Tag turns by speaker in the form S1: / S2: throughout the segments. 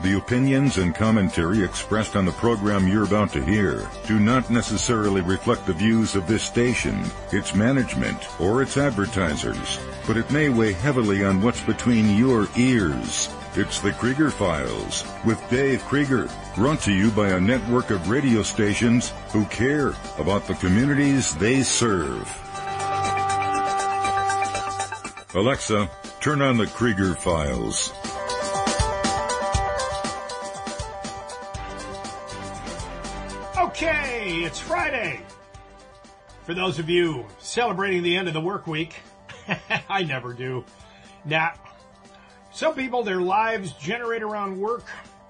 S1: The opinions and commentary expressed on the program you're about to hear do not necessarily reflect the views of this station, its management, or its advertisers, but it may weigh heavily on what's between your ears. It's the Krieger Files with Dave Krieger, brought to you by a network of radio stations who care about the communities they serve. Alexa, turn on the Krieger Files.
S2: Okay, it's Friday. For those of you celebrating the end of the work week, I never do. Now, some people, their lives generate around work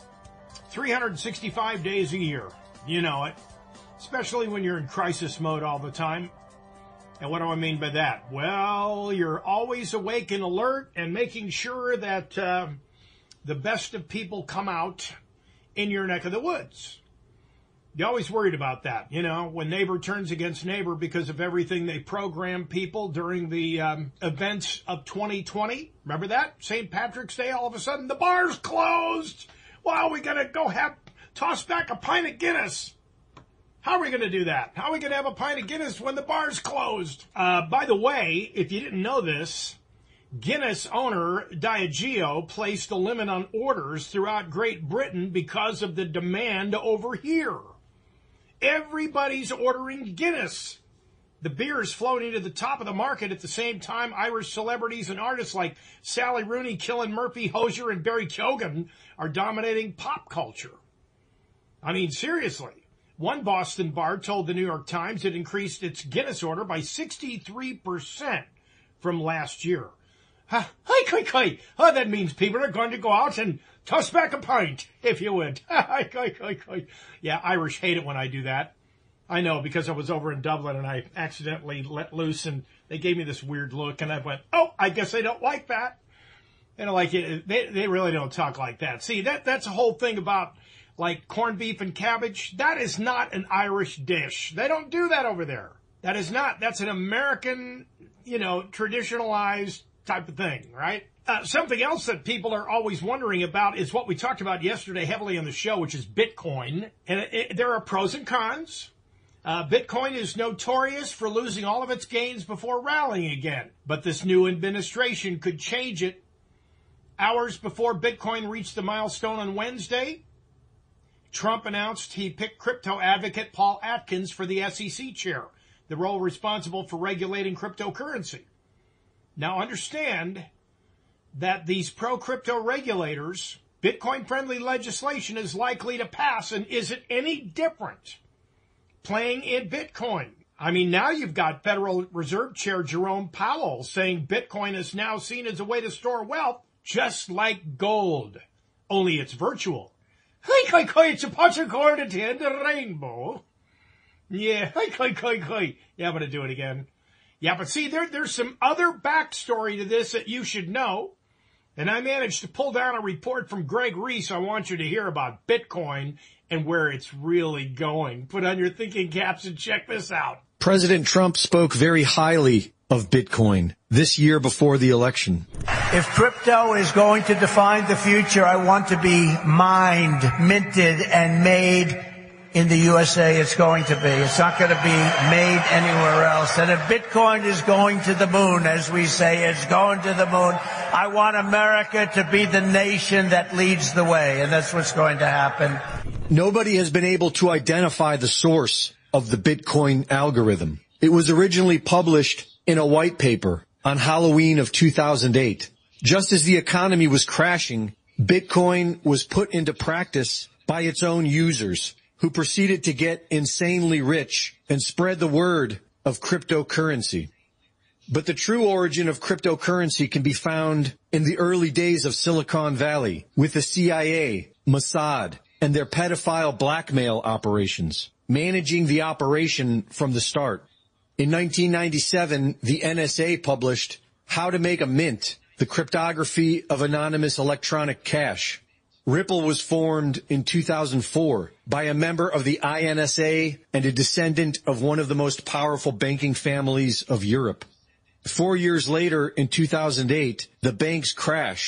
S2: 365 days a year. You know it, especially when you're in crisis mode all the time. And what do I mean by that? Well, you're always awake and alert and making sure that the best of people come out in your neck of the woods. You're always worried about that, you know, when neighbor turns against neighbor because of everything they program people during the events of 2020. Remember that? St. Patrick's Day, all of a sudden, the bar's closed. Well, we got to toss back a pint of Guinness. How are we going to do that? How are we going to have a pint of Guinness when the bar's closed? By the way, if you didn't know this, Guinness owner Diageo placed a limit on orders throughout Great Britain because of the demand over here. Everybody's ordering Guinness. The beer is floating to the top of the market at the same time Irish celebrities and artists like Sally Rooney, Cillian Murphy, Hozier, and Barry Keoghan are dominating pop culture. I mean, seriously. One Boston bar told the New York Times it increased its Guinness order by 63% from last year. Oh, that means people are going to go out and toss back a pint, if you would. Yeah, Irish hate it when I do that. I know, because I was over in Dublin and I accidentally let loose and they gave me this weird look and I went, oh, I guess they don't like that. And like it, they really don't talk like that. See, that's the whole thing about like corned beef and cabbage. That is not an Irish dish. They don't do that over there. That is not. That's an American, traditionalized type of thing, right? Something else that people are always wondering about is what we talked about yesterday heavily on the show, which is Bitcoin. And there are pros and cons. Bitcoin is notorious for losing all of its gains before rallying again. But this new administration could change it. Hours before Bitcoin reached the milestone on Wednesday, Trump announced he picked crypto advocate Paul Atkins for the SEC chair, the role responsible for regulating cryptocurrency. Now understand that these pro-crypto regulators, Bitcoin-friendly legislation is likely to pass, and is it any different playing in Bitcoin? I mean, now you've got Federal Reserve Chair Jerome Powell saying Bitcoin is now seen as a way to store wealth, just like gold, only it's virtual. It's a pot of gold at the end of the rainbow. Yeah, yeah, I'm going to do it again. Yeah, but see, there's some other backstory to this that you should know. And I managed to pull down a report from Greg Reese. I want you to hear about Bitcoin and where it's really going. Put on your thinking caps and check this out.
S3: President Trump spoke very highly of Bitcoin this year before the election.
S4: If crypto is going to define the future, I want to be mined, minted, and made in the USA. It's going to be. It's not going to be made anywhere else. And if Bitcoin is going to the moon, as we say, it's going to the moon, I want America to be the nation that leads the way. And that's what's going to happen.
S3: Nobody has been able to identify the source of the Bitcoin algorithm. It was originally published in a white paper on Halloween of 2008. Just as the economy was crashing, Bitcoin was put into practice by its own users, who proceeded to get insanely rich and spread the word of cryptocurrency. But the true origin of cryptocurrency can be found in the early days of Silicon Valley with the CIA, Mossad, and their pedophile blackmail operations, managing the operation from the start. In 1997, the NSA published How to Make a Mint, the Cryptography of Anonymous Electronic Cash. Ripple was formed in 2004 by a member of the INSA and a descendant of one of the most powerful banking families of Europe. 4 years later, in 2008, the banks crash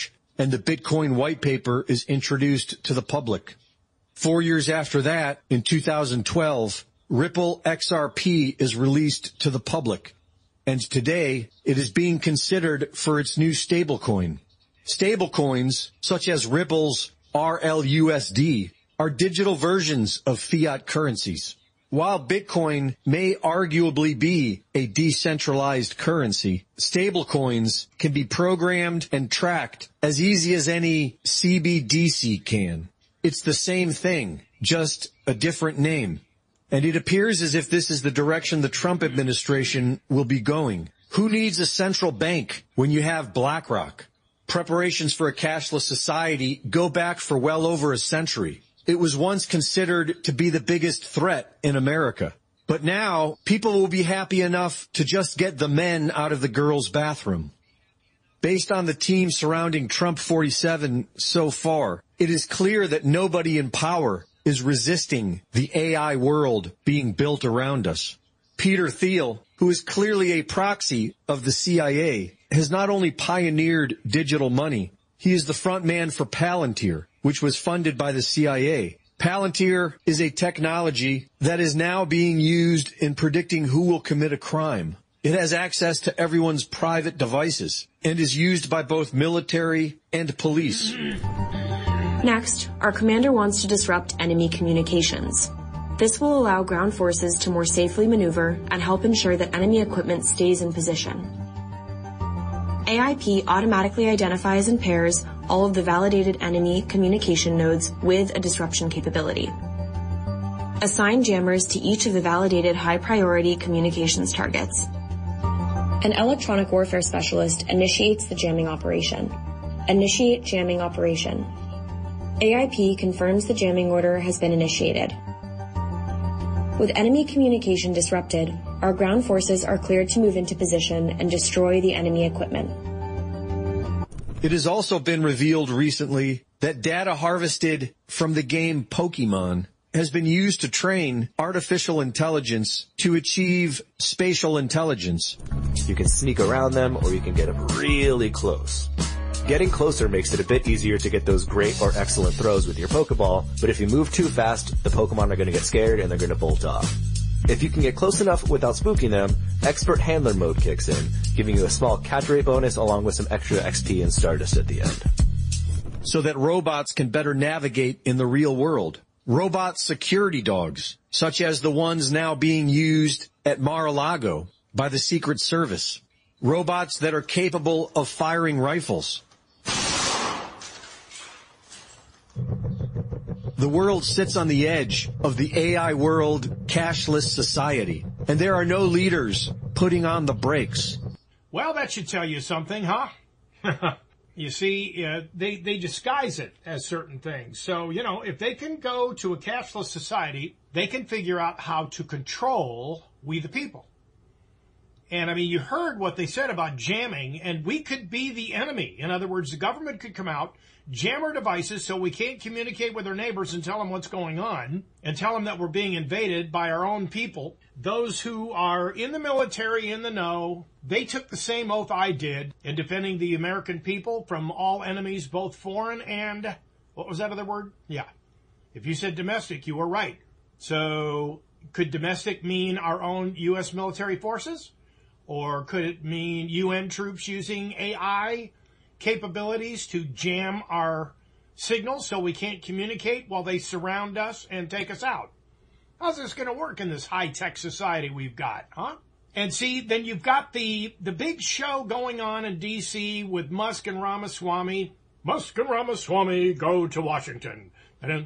S3: and the Bitcoin white paper is introduced to the public. 4 years after that, in 2012, Ripple XRP is released to the public, and today it is being considered for its new stablecoin. Stablecoins, such as Ripple's RLUSD, are digital versions of fiat currencies. While Bitcoin may arguably be a decentralized currency, stablecoins can be programmed and tracked as easy as any CBDC can. It's the same thing, just a different name. And it appears as if this is the direction the Trump administration will be going. Who needs a central bank when you have BlackRock? Preparations for a cashless society go back for well over a century. It was once considered to be the biggest threat in America. But now, people will be happy enough to just get the men out of the girls' bathroom. Based on the team surrounding Trump 47 so far, it is clear that nobody in power is resisting the AI world being built around us. Peter Thiel, who is clearly a proxy of the CIA, has not only pioneered digital money, he is the front man for Palantir, which was funded by the CIA. Palantir is a technology that is now being used in predicting who will commit a crime. It has access to everyone's private devices and is used by both military and police.
S5: Next, our commander wants to disrupt enemy communications. This will allow ground forces to more safely maneuver and help ensure that enemy equipment stays in position. AIP automatically identifies and pairs all of the validated enemy communication nodes with a disruption capability. Assign jammers to each of the validated high-priority communications targets. An electronic warfare specialist initiates the jamming operation. Initiate jamming operation. AIP confirms the jamming order has been initiated. With enemy communication disrupted, our ground forces are cleared to move into position and destroy the enemy equipment.
S3: It has also been revealed recently that data harvested from the game Pokemon has been used to train artificial intelligence to achieve spatial intelligence.
S6: You can sneak around them or you can get them really close. Getting closer makes it a bit easier to get those great or excellent throws with your Pokeball, but if you move too fast, the Pokemon are going to get scared and they're going to bolt off. If you can get close enough without spooking them, Expert Handler mode kicks in, giving you a small catch rate bonus along with some extra XP and Stardust at the end.
S3: So that robots can better navigate in the real world. Robot security dogs, such as the ones now being used at Mar-a-Lago by the Secret Service. Robots that are capable of firing rifles. The world sits on the edge of the AI world cashless society, and there are no leaders putting on the brakes.
S2: Well, that should tell you something, huh? You see, they disguise it as certain things. So, you know, if they can go to a cashless society, they can figure out how to control we the people. And, I mean, you heard what they said about jamming, and we could be the enemy. In other words, the government could come out, jam our devices so we can't communicate with our neighbors and tell them what's going on, and tell them that we're being invaded by our own people. Those who are in the military, in the know, they took the same oath I did in defending the American people from all enemies, both foreign and, what was that other word? Yeah. If you said domestic, you were right. So, could domestic mean our own U.S. military forces? Or could it mean UN troops using AI capabilities to jam our signals so we can't communicate while they surround us and take us out? How's this going to work in this high-tech society we've got, huh? And see, then you've got the big show going on in D.C. with Musk and Ramaswamy. Musk and Ramaswamy go to Washington. Yeah.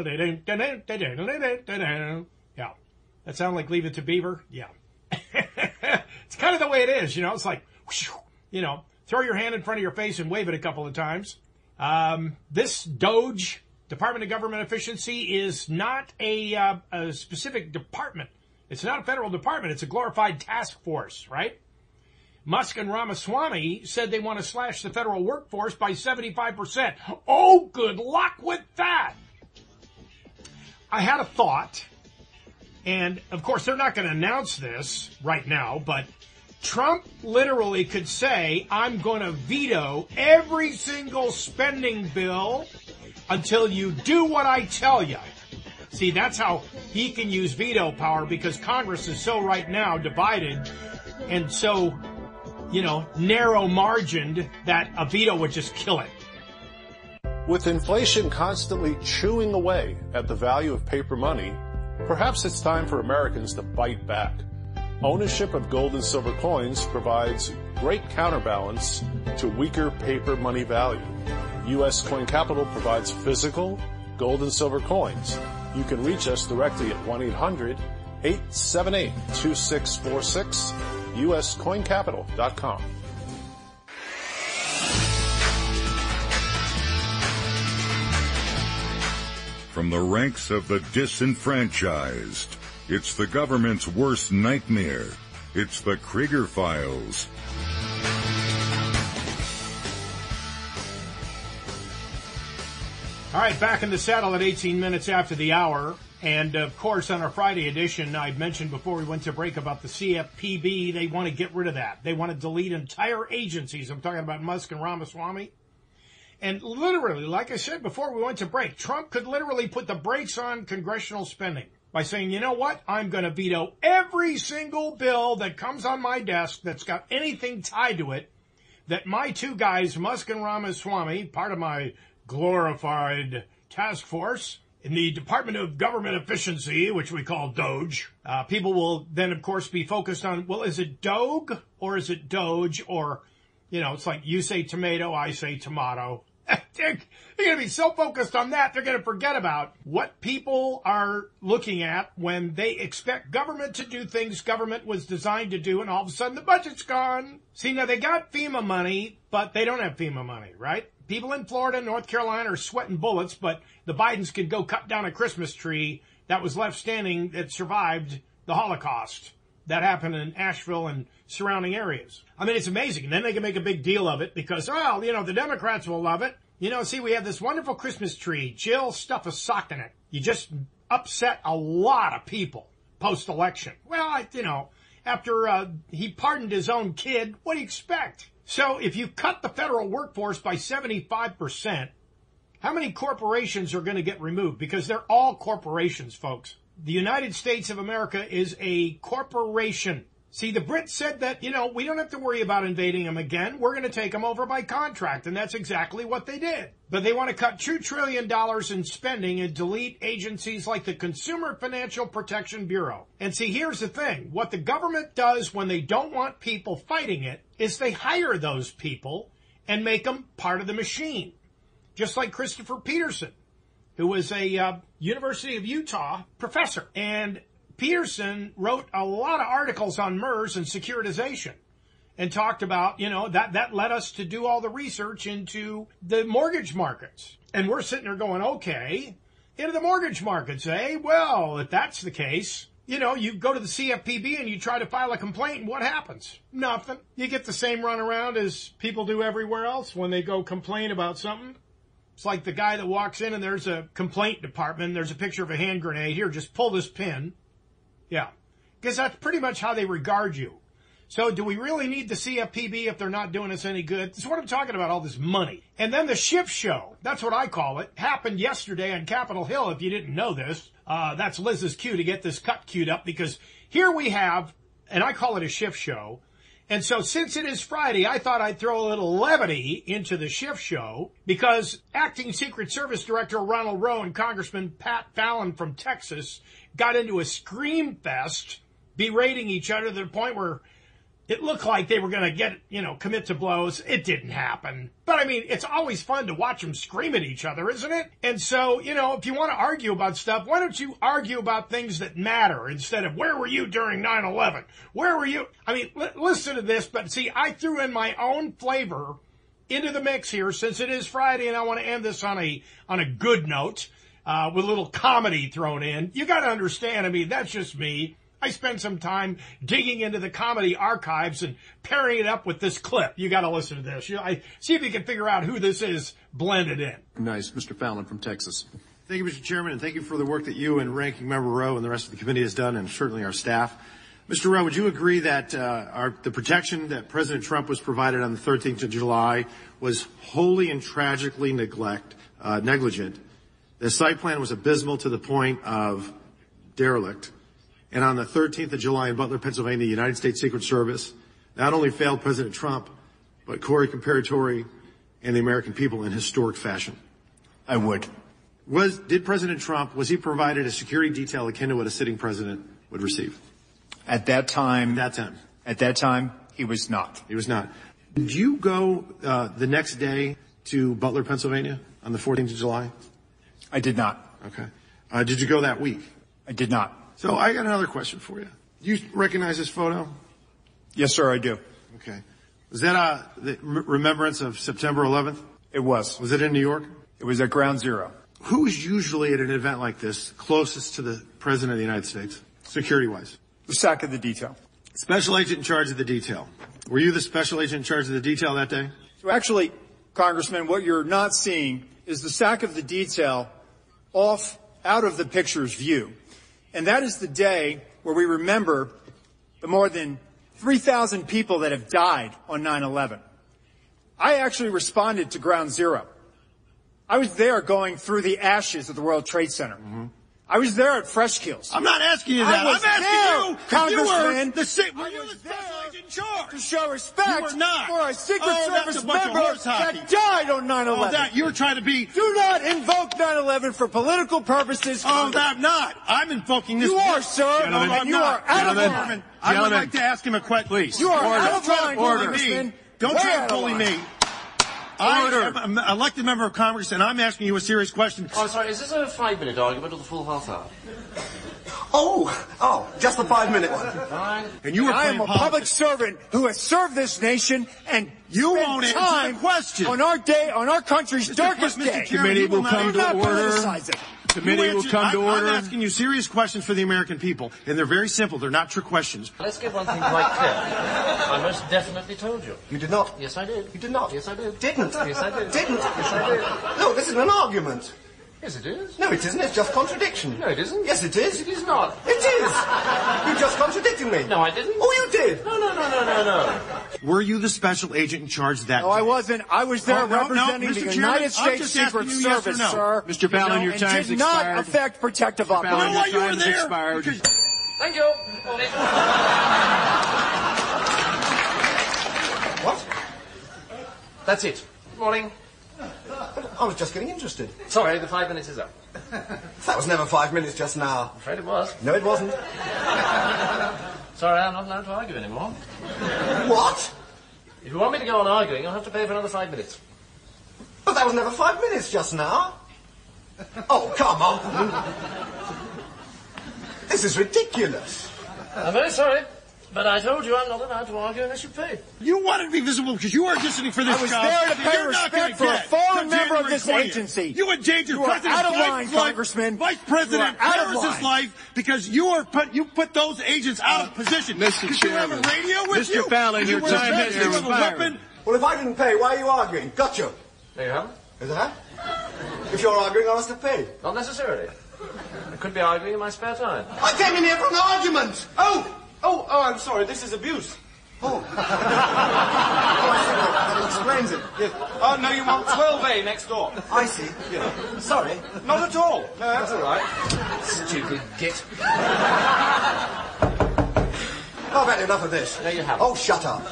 S2: That sound like Leave It to Beaver? Yeah. It's kind of the way it is, you know. It's like, you know, throw your hand in front of your face and wave it a couple of times. This DOGE, Department of Government Efficiency, is not a specific department. It's not a federal department. It's a glorified task force, right? Musk and Ramaswamy said they want to slash the federal workforce by 75%. Oh, good luck with that. I had a thought. And, of course, they're not going to announce this right now, but Trump literally could say, I'm going to veto every single spending bill until you do what I tell you. See, that's how he can use veto power, because Congress is so right now divided and so, narrow margined that a veto would just kill it.
S7: With inflation constantly chewing away at the value of paper money, perhaps it's time for Americans to bite back. Ownership of gold and silver coins provides great counterbalance to weaker paper money value. U.S. Coin Capital provides physical gold and silver coins. You can reach us directly at 1-800-878-2646, uscoincapital.com.
S1: From the ranks of the disenfranchised, it's the government's worst nightmare. It's the Krieger Files.
S2: All right, back in the saddle at 18 minutes after the hour. And, of course, on our Friday edition, I mentioned before we went to break about the CFPB. They want to get rid of that. They want to delete entire agencies. I'm talking about Musk and Ramaswamy. And literally, like I said before we went to break, Trump could literally put the brakes on congressional spending by saying, you know what, I'm going to veto every single bill that comes on my desk that's got anything tied to it that my two guys, Musk and Ramaswamy, part of my glorified task force in the Department of Government Efficiency, which we call DOGE. People will then, of course, be focused on, well, is it DOG or is it Doge? Or, it's like you say tomato, I say tomato. They're going to be so focused on that, they're going to forget about what people are looking at when they expect government to do things government was designed to do, and all of a sudden the budget's gone. See, now they got FEMA money, but they don't have FEMA money, right? People in Florida and North Carolina are sweating bullets, but the Bidens could go cut down a Christmas tree that was left standing that survived the Holocaust. That happened in Asheville and surrounding areas. I mean, it's amazing. And then they can make a big deal of it because, the Democrats will love it. See, we have this wonderful Christmas tree. Jill, stuff a sock in it. You just upset a lot of people post-election. Well, after he pardoned his own kid, what do you expect? So if you cut the federal workforce by 75%, how many corporations are going to get removed? Because they're all corporations, folks. The United States of America is a corporation. See, the Brits said that, we don't have to worry about invading them again. We're going to take them over by contract. And that's exactly what they did. But they want to cut $2 trillion in spending and delete agencies like the Consumer Financial Protection Bureau. And see, here's the thing. What the government does when they don't want people fighting it is they hire those people and make them part of the machine. Just like Christopher Peterson, who was a University of Utah professor. And Peterson wrote a lot of articles on MERS and securitization and talked about, that led us to do all the research into the mortgage markets. And we're sitting there going, okay, into the mortgage markets, eh? Well, if that's the case, you go to the CFPB and you try to file a complaint, and what happens? Nothing. You get the same runaround as people do everywhere else when they go complain about something. It's like the guy that walks in and there's a complaint department, there's a picture of a hand grenade. Here, just pull this pin. Yeah, because that's pretty much how they regard you. So do we really need the CFPB if they're not doing us any good? This is what I'm talking about, all this money. And then the ship show, that's what I call it, happened yesterday on Capitol Hill. If you didn't know this, that's Liz's cue to get this cut queued up, because here we have, and I call it a shift show. And so since it is Friday, I thought I'd throw a little levity into the shift show, because Acting Secret Service Director Ronald Rowe and Congressman Pat Fallon from Texas got into a scream fest, berating each other to the point where it looked like they were going to get, commit to blows. It didn't happen. But I mean, it's always fun to watch them scream at each other, isn't it? And so, if you want to argue about stuff, why don't you argue about things that matter instead of, where were you during 9/11? Where were you? I mean, listen to this, but see, I threw in my own flavor into the mix here since it is Friday, and I want to end this on a good note. With a little comedy thrown in. You got to understand, I mean, that's just me. I spent some time digging into the comedy archives and pairing it up with this clip. You got to listen to this. See if you can figure out who this is blended in.
S8: Nice. Mr. Fallon from Texas.
S9: Thank you, Mr. Chairman, and thank you for the work that you and Ranking Member Rowe and the rest of the committee has done, and certainly our staff. Mr. Rowe, would you agree that the protection that President Trump was provided on the 13th of July was wholly and tragically negligent? The site plan was abysmal to the point of derelict. And on the 13th of July in Butler, Pennsylvania, the United States Secret Service not only failed President Trump, but Corey Comparatori and the American people in historic fashion.
S10: I would.
S9: Did President Trump, was he provided a security detail akin to what a sitting president would receive?
S10: At that time, he was not.
S9: He was not. Did you go the next day to Butler, Pennsylvania on the 14th of July?
S10: I did not.
S9: Okay. Did you go that week?
S10: I did not.
S9: So I got another question for you. Do you recognize this photo?
S10: Yes, sir, I do.
S9: Okay. Was that the remembrance of September 11th?
S10: It was.
S9: Was it in New York?
S10: It was at Ground Zero.
S9: Who's usually at an event like this closest to the President of the United States, security-wise?
S10: The SAC of the detail.
S9: Special agent in charge of the detail. Were you the special agent in charge of the detail that day?
S10: So actually, Congressman, what you're not seeing is the SAC of the detail out of the picture's view. And that is the day where we remember the more than 3,000 people that have died on 9/11. I actually responded to Ground Zero. I was there going through the ashes of the World Trade Center. Mm-hmm. I was there at Fresh Kills.
S9: I'm not asking you that. I'm asking you,
S10: Congressman.
S9: Were you the special agent in charge?
S10: To show respect for a Secret Service member that died on 9/11.
S9: You're trying to be.
S10: Do not invoke 9/11 for political purposes.
S9: I'm not. I'm invoking this.
S10: You are, sir.
S9: Gentlemen,
S10: and you are out of line.
S9: I would like to ask him a question, please.
S10: You are out of line, Congressman.
S9: Don't try to bully me. I am an elected member of Congress, and I'm asking you a serious question.
S11: Oh, sorry, is this a 5-minute argument or the full half hour?
S12: Oh, just the 5-minute one.
S11: Fine.
S9: And you were
S10: I am a public servant who has served this nation, and
S9: you won't answer the question.
S10: On our country's darkest day.
S9: Committee will come to order.
S10: Committee will come to order.
S9: I'm asking you serious questions for the American people, and they're very simple. They're not trick questions.
S11: Let's get one thing quite clear. I most definitely told you.
S12: You did not?
S11: Yes, I did.
S12: You did not?
S11: Yes, I did.
S12: Didn't?
S11: Yes, I did.
S12: Didn't?
S11: Yes, I did.
S12: No, this isn't an argument.
S11: Yes, it is.
S12: No, it isn't. It's just contradiction.
S11: No, it isn't.
S12: Yes, it is.
S11: It is not.
S12: It is. You just contradicted me.
S11: No, I didn't.
S12: Oh, you did.
S11: No.
S9: Were you the special agent in charge that day?
S10: No, I wasn't. I was there representing the United States Secret Service, sir.
S9: Mr. Fallon, your time's expired.
S10: Did not affect protective operations.
S9: You know why you were there?
S11: Thank you.
S12: What?
S11: That's it. Good morning.
S12: I was just getting interested.
S11: Sorry, the 5 minutes is up.
S12: That was never 5 minutes just now.
S11: I'm afraid it was.
S12: No, it wasn't.
S11: Sorry, I'm not allowed to argue anymore.
S12: What?
S11: If you want me to go on arguing, I'll have to pay for another 5 minutes.
S12: But that was never 5 minutes just now. Oh, come on. This is ridiculous.
S11: I'm very sorry, but I told you I'm not allowed to argue unless you pay.
S9: You wanted to be visible because you are auditioning for this job.
S10: I was there to pay respect for a fallen member of this agency.
S9: You endangered
S10: President Biden's life,
S9: Vice President Harris's life, because you put those agents out of position.
S13: Mr. Chairman.
S9: You have a radio with you.
S13: Mr. Fallon, your time has expired.
S12: Well, if I didn't pay, why are you arguing? Gotcha.
S11: There you have it.
S12: Is that? If you're arguing, I must have paid.
S11: Not necessarily. I could be arguing in my spare time.
S12: I came in here for an argument.
S13: Oh, I'm sorry. This is abuse.
S12: Oh, I see. That explains it.
S13: Yes. Oh, no, you want 12A next door.
S12: I see. Yeah. Sorry.
S13: Not at all. No, that's all right.
S11: Stupid git.
S12: I've had enough of this.
S11: No, you haven't.
S12: Oh, shut up.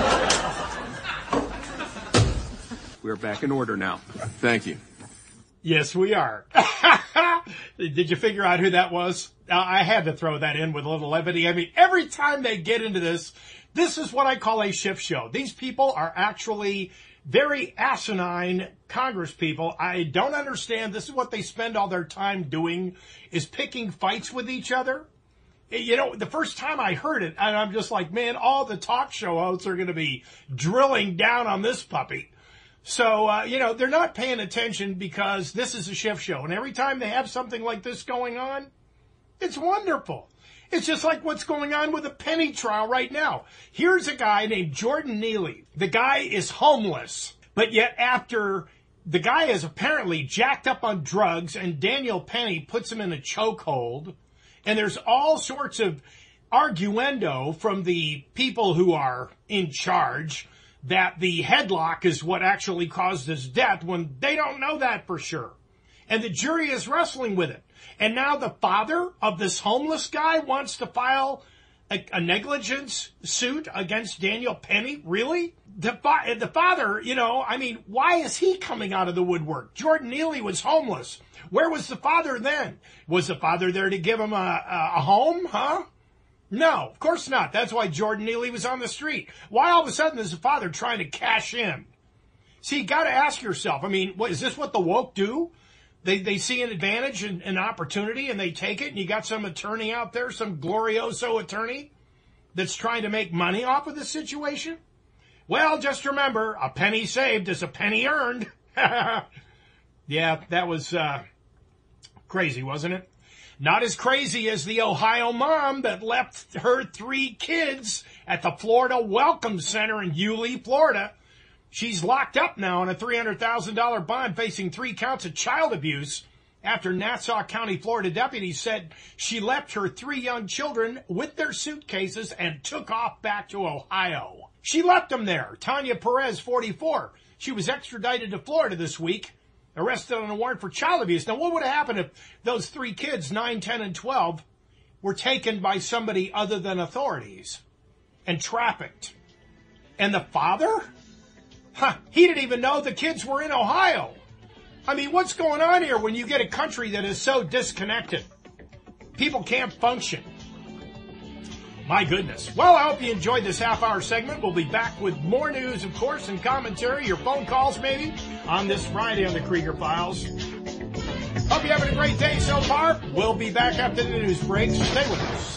S8: We're back in order now. Thank you.
S2: Yes, we are. Did you figure out who that was? I had to throw that in with a little levity. I mean, every time they get into this is what I call a ship show. These people are actually very asinine Congress people. I don't understand. This is what they spend all their time doing, is picking fights with each other. You know, the first time I heard it, and I'm just like, man, all the talk show hosts are going to be drilling down on this puppy. So, they're not paying attention because this is a shift show. And every time they have something like this going on, it's wonderful. It's just like what's going on with the Penny trial right now. Here's a guy named Jordan Neely. The guy is homeless, but yet after the guy is apparently jacked up on drugs and Daniel Penny puts him in a chokehold, and there's all sorts of arguendo from the people who are in charge that the headlock is what actually caused his death when they don't know that for sure. And the jury is wrestling with it. And now the father of this homeless guy wants to file a negligence suit against Daniel Penny? Really? The father, why is he coming out of the woodwork? Jordan Neely was homeless. Where was the father then? Was the father there to give him a home, huh? No, of course not. That's why Jordan Neely was on the street. Why all of a sudden is the father trying to cash in? See, you got to ask yourself, is this what the woke do? They see an advantage and an opportunity and they take it, and you got some attorney out there, some glorioso attorney that's trying to make money off of the situation? Well, just remember, a penny saved is a penny earned. Yeah, that was crazy, wasn't it? Not as crazy as the Ohio mom that left her 3 kids at the Florida Welcome Center in Yulee, Florida. She's locked up now on a $300,000 bond facing 3 counts of child abuse after Nassau County, Florida deputies said she left her 3 young children with their suitcases and took off back to Ohio. She left them there. Tanya Perez, 44. She was extradited to Florida this week, arrested on a warrant for child abuse. Now, what would have happened if those 3 kids, 9, 10, and 12, were taken by somebody other than authorities and trafficked? And the father? He didn't even know the kids were in Ohio. What's going on here when you get a country that is so disconnected? People can't function. My goodness. Well, I hope you enjoyed this half-hour segment. We'll be back with more news, of course, and commentary, your phone calls maybe, on this Friday on the Krieger Files. Hope you're having a great day so far. We'll be back after the news break, so stay with us.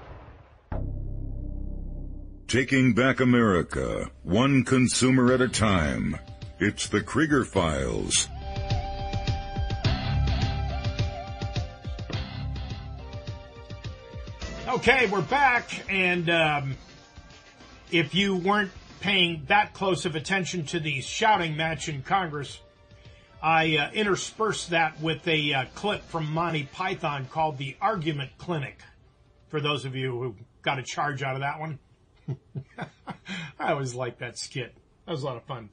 S1: Taking back America, one consumer at a time. It's the Krieger Files.
S2: Okay, we're back, and if you weren't paying that close of attention to the shouting match in Congress, I interspersed that with a clip from Monty Python called The Argument Clinic, for those of you who got a charge out of that one. I always liked that skit. That was a lot of fun.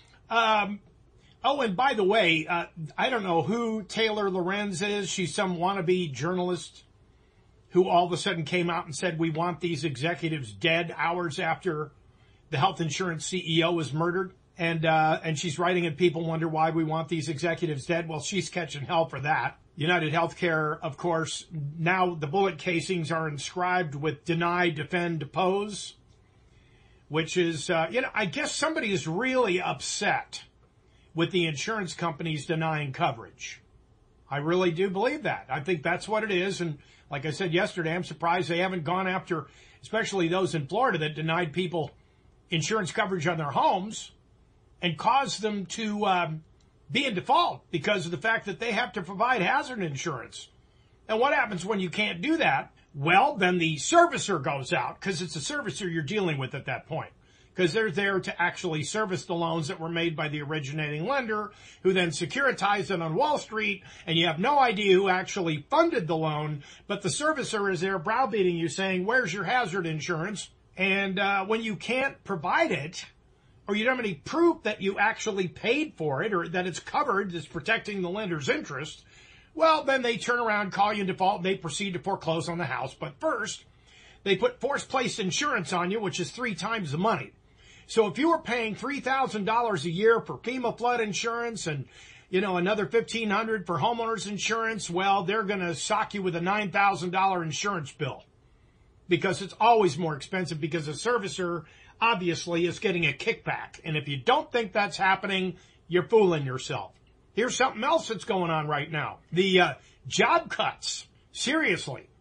S2: And by the way, I don't know who Taylor Lorenz is. She's some wannabe journalist who all of a sudden came out and said, we want these executives dead hours after the health insurance CEO was murdered. And she's writing and people wonder why we want these executives dead. Well, she's catching hell for that. United Healthcare, of course, now the bullet casings are inscribed with deny, defend, depose, which is, I guess somebody is really upset with the insurance companies denying coverage. I really do believe that. I think that's what it is. And like I said yesterday, I'm surprised they haven't gone after, especially those in Florida that denied people insurance coverage on their homes and caused them to be in default because of the fact that they have to provide hazard insurance. And what happens when you can't do that? Well, then the servicer goes out, because it's a servicer you're dealing with at that point, because they're there to actually service the loans that were made by the originating lender, who then securitized it on Wall Street, and you have no idea who actually funded the loan, but the servicer is there browbeating you saying, where's your hazard insurance? And when you can't provide it, or you don't have any proof that you actually paid for it, or that it's covered, it's protecting the lender's interest, well, then they turn around, call you in default, and they proceed to foreclose on the house. But first, they put force-placed insurance on you, which is 3 times the money. So if you were paying $3,000 a year for FEMA flood insurance and, another $1,500 for homeowners insurance, well, they're going to sock you with a $9,000 insurance bill, because it's always more expensive, because a servicer obviously is getting a kickback. And if you don't think that's happening, you're fooling yourself. Here's something else that's going on right now. The job cuts. Seriously.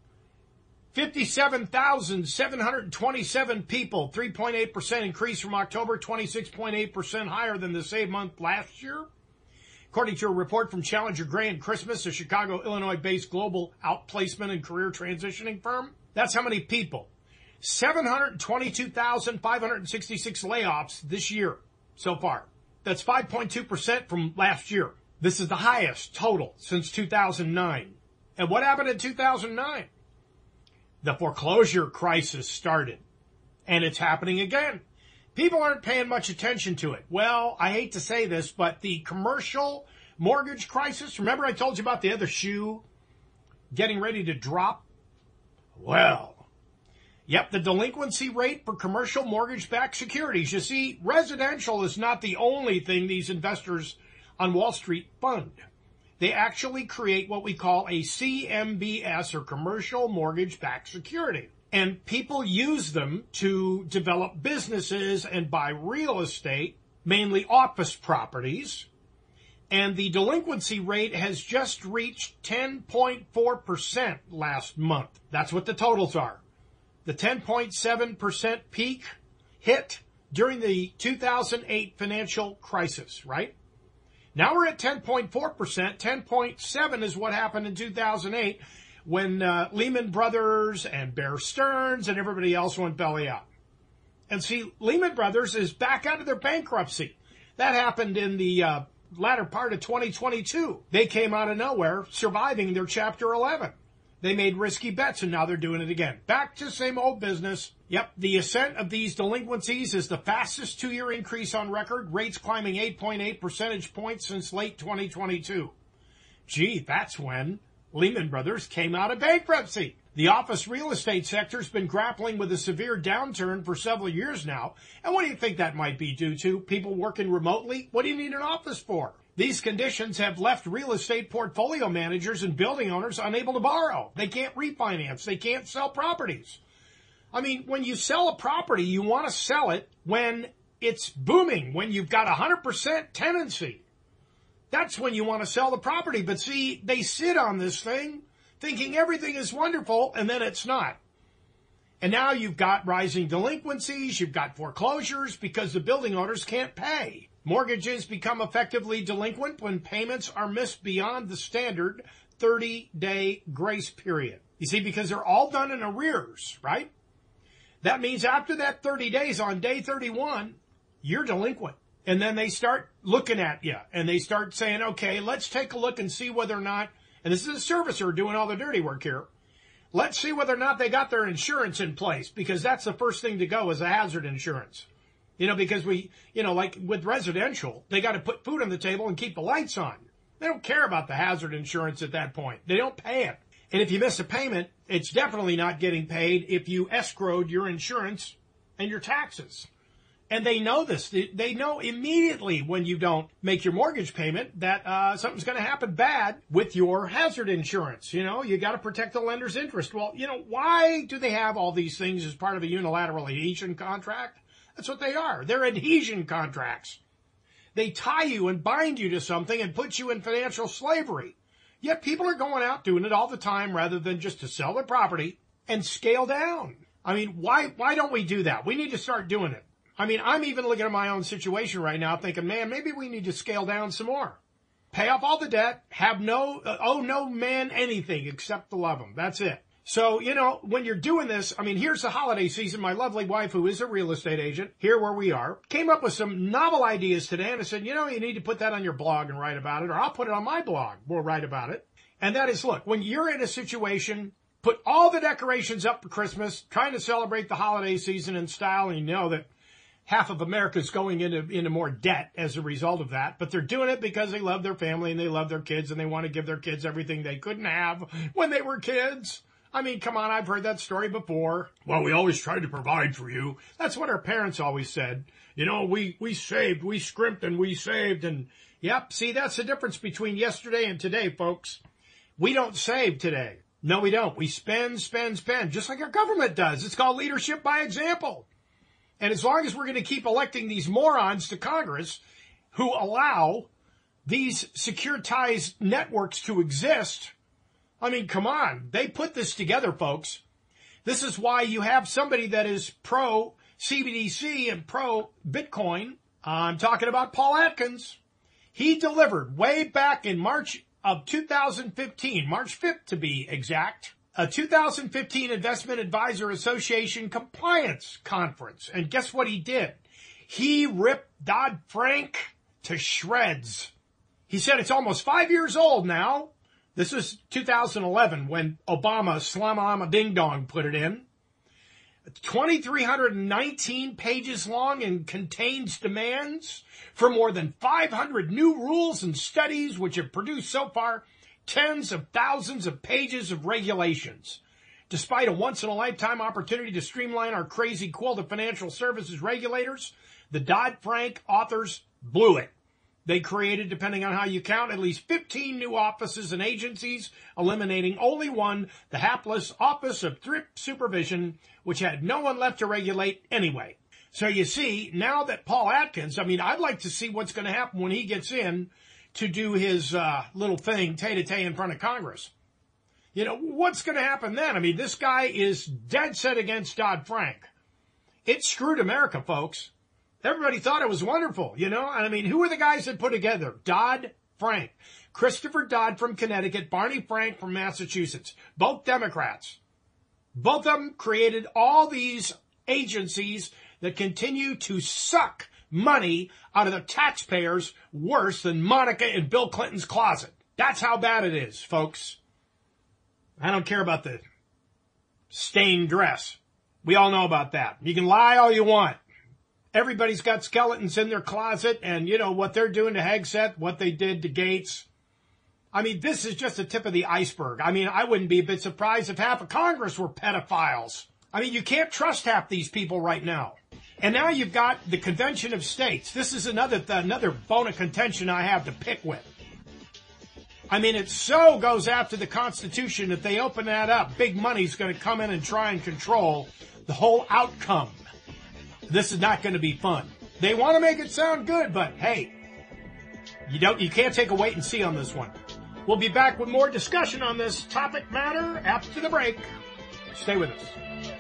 S2: 57,727 people, 3.8% increase from October, 26.8% higher than the same month last year. According to a report from Challenger Gray and Christmas, a Chicago, Illinois-based global outplacement and career transitioning firm. That's how many people. 722,566 layoffs this year so far. That's 5.2% from last year. This is the highest total since 2009. And what happened in 2009? The foreclosure crisis started, and it's happening again. People aren't paying much attention to it. Well, I hate to say this, but the commercial mortgage crisis, remember I told you about the other shoe getting ready to drop? Well, yep, the delinquency rate for commercial mortgage-backed securities. You see, residential is not the only thing these investors on Wall Street fund. They actually create what we call a CMBS, or commercial mortgage-backed security. And people use them to develop businesses and buy real estate, mainly office properties. And the delinquency rate has just reached 10.4% last month. That's what the totals are. The 10.7% peak hit during the 2008 financial crisis, right? Now we're at 10.4%. 10.7 is what happened in 2008 when Lehman Brothers and Bear Stearns and everybody else went belly up. And see, Lehman Brothers is back out of their bankruptcy. That happened in the latter part of 2022. They came out of nowhere, surviving their Chapter 11. They made risky bets, and now they're doing it again. Back to same old business. Yep, the ascent of these delinquencies is the fastest two-year increase on record, rates climbing 8.8 percentage points since late 2022. Gee, that's when Lehman Brothers came out of bankruptcy. The office real estate sector's been grappling with a severe downturn for several years now. And what do you think that might be due to? People working remotely? What do you need an office for? These conditions have left real estate portfolio managers and building owners unable to borrow. They can't refinance. They can't sell properties. I mean, when you sell a property, you want to sell it when it's booming, when you've got 100% tenancy. That's when you want to sell the property. But see, they sit on this thing thinking everything is wonderful, and then it's not. And now you've got rising delinquencies, you've got foreclosures because the building owners can't pay. Mortgages become effectively delinquent when payments are missed beyond the standard 30-day grace period. You see, because they're all done in arrears, right? That means after that 30 days, on day 31, you're delinquent. And then they start looking at you, and they start saying, okay, let's take a look and see whether or not, and this is a servicer doing all the dirty work here, let's see whether or not they got their insurance in place, because that's the first thing to go is a hazard insurance. You know, because like with residential, they got to put food on the table and keep the lights on. They don't care about the hazard insurance at that point. They don't pay it. And if you miss a payment, it's definitely not getting paid if you escrowed your insurance and your taxes. And they know this. They know immediately when you don't make your mortgage payment that something's going to happen bad with your hazard insurance. You know, you got to protect the lender's interest. Well, you know, why do they have all these things as part of a unilateral adhesion contract? That's what they are. They're adhesion contracts. They tie you and bind you to something and put you in financial slavery. Yet people are going out doing it all the time rather than just to sell their property and scale down. I mean, why don't we do that? We need to start doing it. I mean, I'm even looking at my own situation right now thinking, man, maybe we need to scale down some more. Pay off all the debt, have owe no man anything except to love him. That's it. So, you know, when you're doing this, I mean, here's the holiday season. My lovely wife, who is a real estate agent, here where we are, came up with some novel ideas today. And I said, you know, you need to put that on your blog and write about it, or I'll put it on my blog. We'll write about it. And that is, look, when you're in a situation, put all the decorations up for Christmas, trying to celebrate the holiday season in style, and you know that half of America is going into more debt as a result of that. But they're doing it because they love their family and they love their kids and they want to give their kids everything they couldn't have when they were kids. I mean, come on, I've heard that story before. Well, we always tried to provide for you. That's what our parents always said. You know, we saved, we scrimped and we saved. And yep, see, that's the difference between yesterday and today, folks. We don't save today. No, we don't. We spend, just like our government does. It's called leadership by example. And as long as we're going to keep electing these morons to Congress who allow these securitized networks to exist, I mean, come on. They put this together, folks. This is why you have somebody that is pro-CBDC and pro-Bitcoin. I'm talking about Paul Atkins. He delivered way back in March of 2015, March 5th to be exact, a 2015 Investment Advisor Association compliance conference. And guess what he did? He ripped Dodd-Frank to shreds. He said it's almost 5 years old now. This is 2011 when Obama, Slamama Ding Dong, put it in. 2,319 pages long and contains demands for more than 500 new rules and studies, which have produced so far tens of thousands of pages of regulations. Despite a once-in-a-lifetime opportunity to streamline our crazy quilt of financial services regulators, the Dodd-Frank authors blew it. They created, depending on how you count, at least 15 new offices and agencies, eliminating only one, the hapless Office of Thrift Supervision, which had no one left to regulate anyway. So you see, now that Paul Atkins, I'd like to see what's going to happen when he gets in to do his little thing, tay-to-tay in front of Congress. You know, what's going to happen then? This guy is dead set against Dodd-Frank. It screwed America, folks. Everybody thought it was wonderful, you know? Who were the guys that put together? Dodd-Frank. Christopher Dodd from Connecticut, Barney Frank from Massachusetts. Both Democrats. Both of them created all these agencies that continue to suck money out of the taxpayers worse than Monica in Bill Clinton's closet. That's how bad it is, folks. I don't care about the stained dress. We all know about that. You can lie all you want. Everybody's got skeletons in their closet, and you know what they're doing to Hegseth, what they did to Gates. This is just the tip of the iceberg. I wouldn't be a bit surprised if half of Congress were pedophiles. You can't trust half these people right now. And now you've got the Convention of States. This is another bone of contention I have to pick with. It so goes after the Constitution that they open that up. Big money's going to come in and try and control the whole outcome. This is not going to be fun. They want to make it sound good, but hey, you can't take a wait and see on this one. We'll be back with more discussion on this topic matter after the break. Stay with us.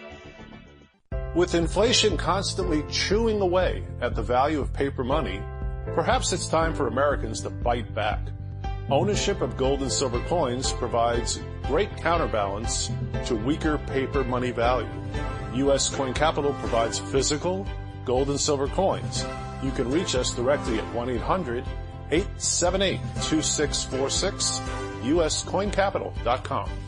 S7: With inflation constantly chewing away at the value of paper money, perhaps it's time for Americans to bite back. Ownership of gold and silver coins provides great counterbalance to weaker paper money value. U.S. Coin Capital provides physical gold and silver coins. You can reach us directly at 1-800-878-2646, uscoincapital.com.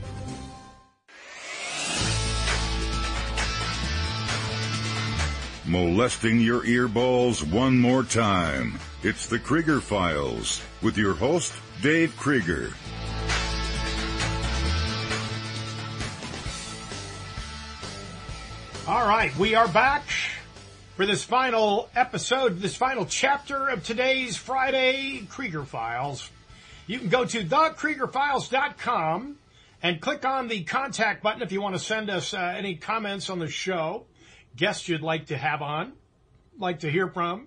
S1: Molesting your earballs one more time. It's the Krieger Files with your host, Dave Krieger.
S2: All right, we are back for this final episode, this final chapter of today's Friday Krieger Files. You can go to thekriegerfiles.com and click on the contact button if you want to send us any comments on the show, guests you'd like to have on, like to hear from.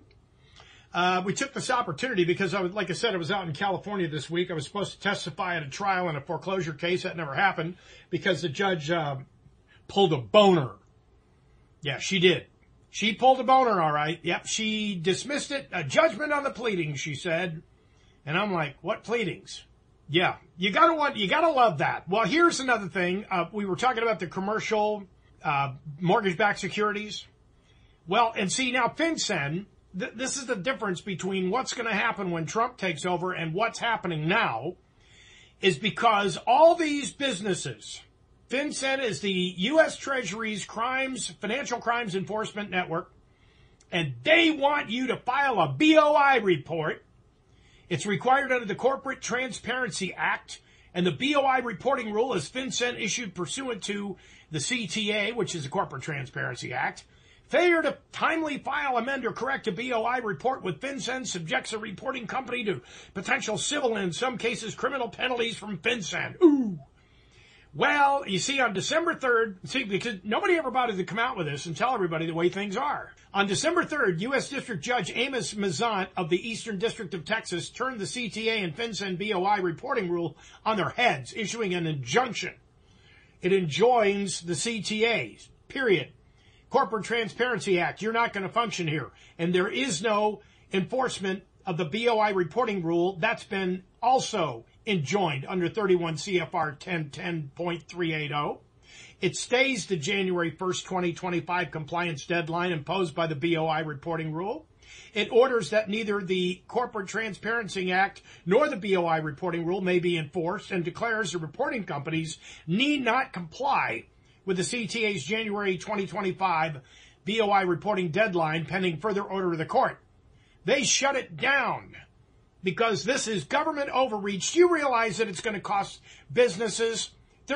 S2: We took this opportunity because, like I said, I was out in California this week. I was supposed to testify at a trial in a foreclosure case. That never happened because the judge pulled a boner. Yeah, she did. She pulled a boner, all right. Yep, she dismissed it. A judgment on the pleadings, she said. And I'm like, what pleadings? Yeah, you gotta love that. Well, here's another thing. We were talking about the commercial mortgage-backed securities. Well, and see, now FinCEN, this is the difference between what's going to happen when Trump takes over and what's happening now, is because all these businesses, FinCEN is the U.S. Treasury's financial crimes enforcement network, and they want you to file a BOI report. It's required under the Corporate Transparency Act, and the BOI reporting rule is FinCEN issued pursuant to the CTA, which is the Corporate Transparency Act. Failure to timely file, amend, or correct a BOI report with FinCEN subjects a reporting company to potential civil and, in some cases, criminal penalties from FinCEN. Ooh. Well, you see, on December 3rd, because nobody ever bothered to come out with this and tell everybody the way things are. On December 3rd, U.S. District Judge Amos Mazant of the Eastern District of Texas turned the CTA and FinCEN BOI reporting rule on their heads, issuing an injunction. It enjoins the CTAs, period. Corporate Transparency Act, you're not going to function here. And there is no enforcement of the BOI reporting rule. That's been also enjoined under 31 CFR 1010.380. It stays the January 1st, 2025 compliance deadline imposed by the BOI reporting rule. It orders that neither the Corporate Transparency Act nor the BOI reporting rule may be enforced, and declares the reporting companies need not comply with the CTA's January 2025 BOI reporting deadline pending further order of the court. They shut it down because this is government overreach. Do you realize that it's going to cost businesses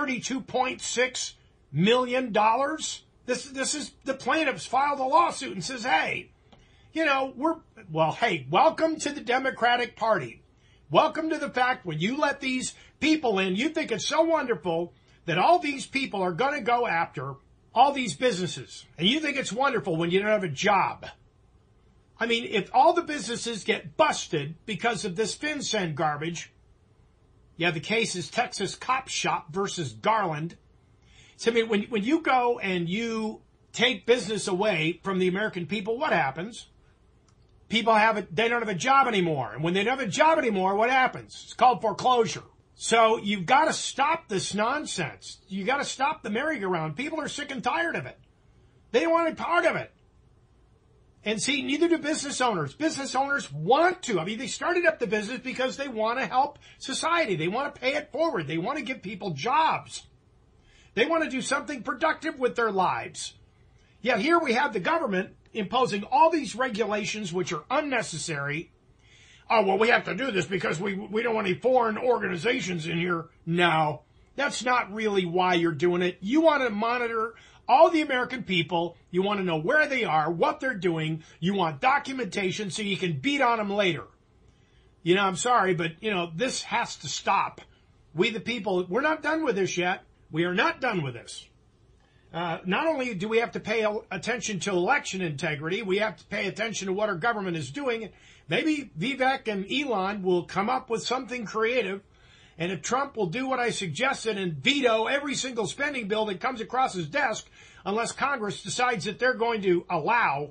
S2: $32.6 million? This is the plaintiffs filed a lawsuit and says, hey, you know, welcome to the Democratic Party. Welcome to the fact when you let these people in, you think it's so wonderful that all these people are going to go after all these businesses. And you think it's wonderful when you don't have a job. I mean, if all the businesses get busted because of this FinCEN garbage, yeah, the case is Texas Cop Shop versus Garland. So, I mean, when you go and you take business away from the American people, what happens? People they don't have a job anymore. And when they don't have a job anymore, what happens? It's called foreclosure. So you've got to stop this nonsense. You got to stop the merry-go-round. People are sick and tired of it. They don't want any part of it. And see, neither do business owners. Business owners want to. I mean, they started up the business because they want to help society. They want to pay it forward. They want to give people jobs. They want to do something productive with their lives. Yet here we have the government imposing all these regulations which are unnecessary. Oh, well, we have to do this because we don't want any foreign organizations in here. No, that's not really why you're doing it. You want to monitor all the American people. You want to know where they are, what they're doing. You want documentation so you can beat on them later. You know, I'm sorry, but, you know, this has to stop. We the people, we're not done with this yet. We are not done with this. Not only do we have to pay attention to election integrity, we have to pay attention to what our government is doing. Maybe Vivek and Elon will come up with something creative. And if Trump will do what I suggested and veto every single spending bill that comes across his desk, unless Congress decides that they're going to allow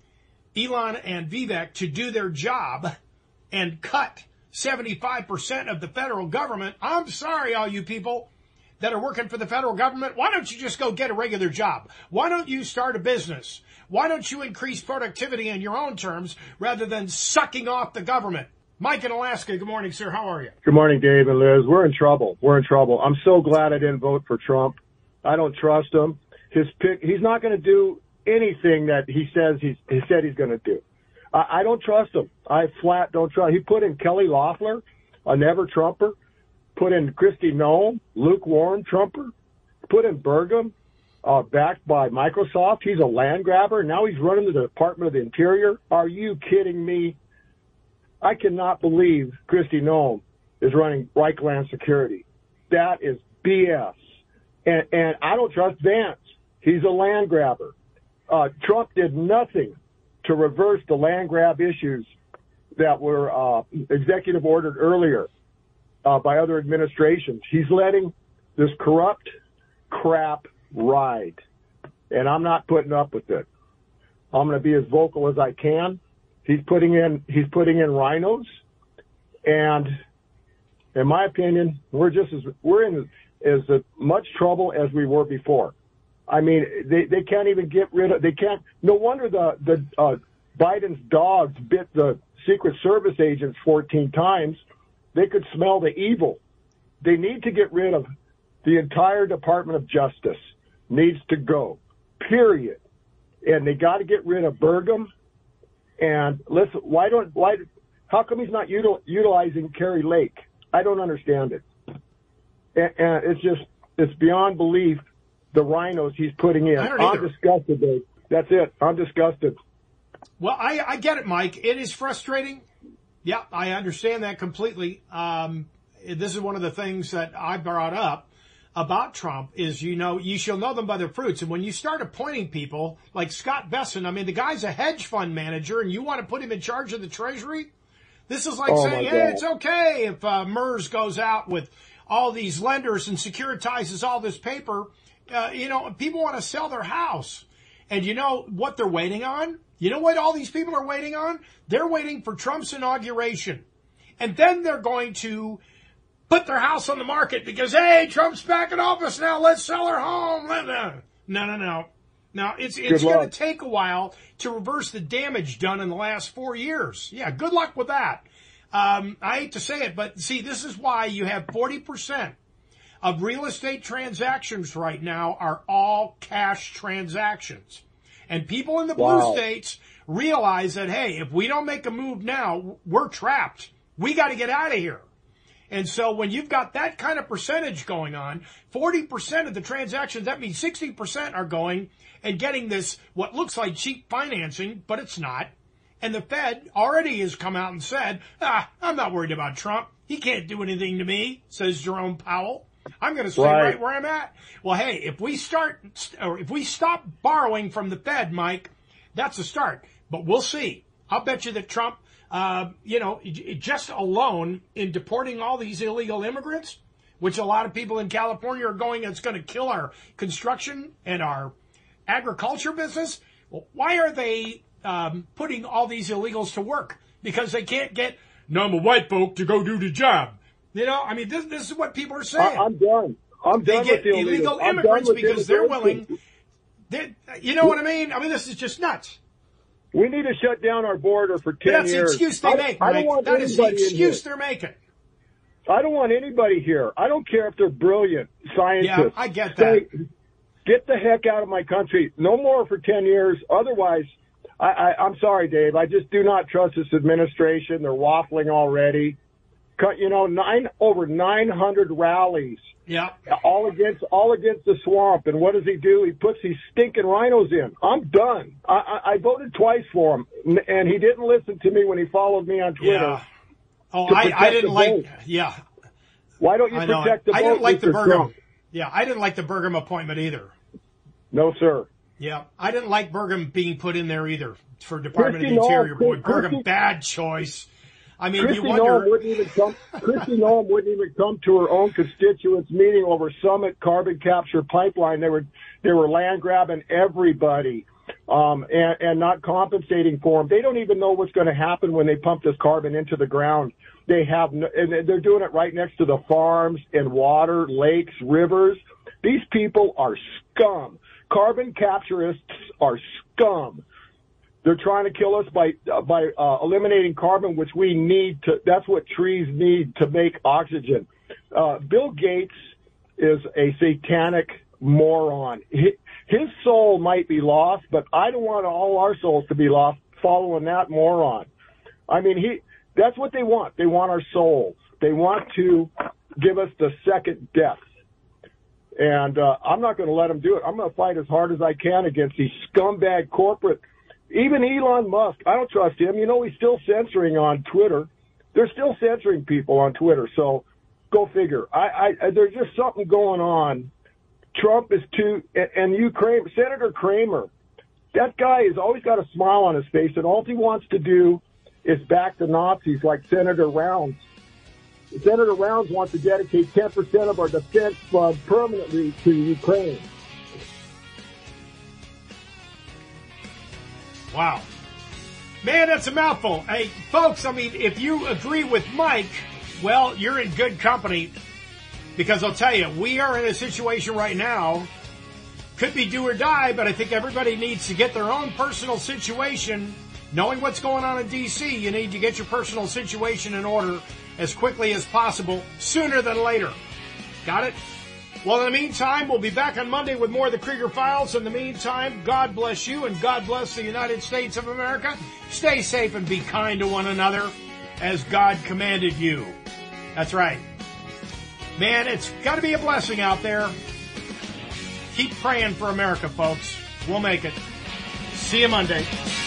S2: Elon and Vivek to do their job and cut 75% of the federal government, I'm sorry, all you people that are working for the federal government, why don't you just go get a regular job? Why don't you start a business? Why don't you increase productivity in your own terms rather than sucking off the government? Mike in Alaska, good morning, sir. How are you?
S14: Good morning, Dave and Liz. We're in trouble. I'm so glad I didn't vote for Trump. I don't trust him. He's not going to do anything that he said he's going to do. I don't trust him. I flat don't trust. He put in Kelly Loeffler, a never Trumper. Put in Kristi Noem, lukewarm Trumper. Put in Burgum, backed by Microsoft. He's a land grabber. Now he's running the Department of the Interior. Are you kidding me? I cannot believe Kristi Noem is running Reichland Security. That is BS. And I don't trust Vance. He's a land grabber. Trump did nothing to reverse the land grab issues that were executive ordered earlier by other administrations. He's letting this corrupt crap ride. And I'm not putting up with it. I'm going to be as vocal as I can. He's putting in rhinos, and in my opinion, we're in as much trouble as we were before. I mean, they can't even get rid of. No wonder the Biden's dogs bit the Secret Service agents 14 times. They could smell the evil. They need to get rid of the entire Department of Justice. Needs to go. Period. And they got to get rid of Burgum. And listen, how come he's not utilizing Kerry Lake? I don't understand it. And it's beyond belief the rhinos he's putting in. I'm disgusted, Dave. That's it. I'm disgusted.
S2: Well, I get it, Mike. It is frustrating. Yeah, I understand that completely. This is one of the things that I brought up about Trump is, you shall know them by their fruits. And when you start appointing people like Scott Bessent, I mean, the guy's a hedge fund manager and you want to put him in charge of the Treasury? This is like saying, hey, it's okay if MERS goes out with all these lenders and securitizes all this paper. People want to sell their house. And you know what they're waiting on? You know what all these people are waiting on? They're waiting for Trump's inauguration. And then they're going to put their house on the market because, hey, Trump's back in office now. Let's sell our home. No. Now, it's going to take a while to reverse the damage done in the last 4 years. Yeah, good luck with that. I hate to say it, but see, this is why you have 40% of real estate transactions right now are all cash transactions. And people in the blue states realize that, hey, if we don't make a move now, we're trapped. We got to get out of here. And so when you've got that kind of percentage going on, 40% of the transactions, that means 60% are going and getting this, what looks like cheap financing, but it's not. And the Fed already has come out and said, I'm not worried about Trump. He can't do anything to me, says Jerome Powell. I'm going to stay right where I'm at. Well, hey, if we stop borrowing from the Fed, Mike, that's a start. But we'll see. I'll bet you that Trump, just alone in deporting all these illegal immigrants, which a lot of people in California are going, it's going to kill our construction and our agriculture business. Well, why are they putting all these illegals to work? Because they can't get normal white folk to go do the job. You know, I mean, this is what people are saying.
S14: I'm done.
S2: They get illegal immigrants because they're willing. You know what I mean? I mean, this is just nuts.
S14: We need to shut down our border for 10 years.
S2: That's the excuse they make, Mike. That is the excuse they're making.
S14: I don't want anybody here. I don't care if they're brilliant scientists.
S2: Yeah, I get that.
S14: Get the heck out of my country. No more for 10 years. Otherwise, I'm sorry, Dave. I just do not trust this administration. They're waffling already. You know, over 900 rallies.
S2: Yeah.
S14: All against the swamp. And what does he do? He puts these stinking rhinos in. I'm done. I voted twice for him, and he didn't listen to me when he followed me on Twitter.
S2: Yeah. Oh, I didn't like. Yeah.
S14: Why don't you protect the vote?
S2: I didn't like the
S14: Mr.
S2: Burgum.
S14: Trump?
S2: Yeah, I didn't like the Burgum appointment either.
S14: No, sir.
S2: Yeah, I didn't like Burgum being put in there either for Department of the Interior. Boy, Burgum, bad choice. I mean,
S14: Kristi
S2: you wonder.
S14: Kristi Noem wouldn't even come to her own constituents meeting over Summit carbon capture pipeline. They were land grabbing everybody, and not compensating for them. They don't even know what's going to happen when they pump this carbon into the ground. And they're doing it right next to the farms and water, lakes, rivers. These people are scum. Carbon capturists are scum. They're trying to kill us by eliminating carbon, which we need to. That's what trees need to make oxygen. Bill Gates is a satanic moron. His soul might be lost, but I don't want all our souls to be lost following that moron. I mean, that's what they want. They want our souls. They want to give us the second death. And I'm not going to let them do it. I'm going to fight as hard as I can against these scumbag corporate. Even Elon Musk, I don't trust him. You know, he's still censoring on Twitter. They're still censoring people on Twitter. So go figure. There's just something going on. Trump is and Senator Kramer, that guy has always got a smile on his face, and all he wants to do is back the Nazis like Senator Rounds. Senator Rounds wants to dedicate 10% of our defense fund permanently to Ukraine.
S2: Wow. Man, that's a mouthful. Hey, folks, I mean, if you agree with Mike, well, you're in good company, because I'll tell you, we are in a situation right now, could be do or die, but I think everybody needs to get their own personal situation. Knowing what's going on in D.C., you need to get your personal situation in order as quickly as possible, sooner than later. Got it? Well, in the meantime, we'll be back on Monday with more of the Krieger Files. In the meantime, God bless you and God bless the United States of America. Stay safe and be kind to one another as God commanded you. That's right. Man, it's got to be a blessing out there. Keep praying for America, folks. We'll make it. See you Monday.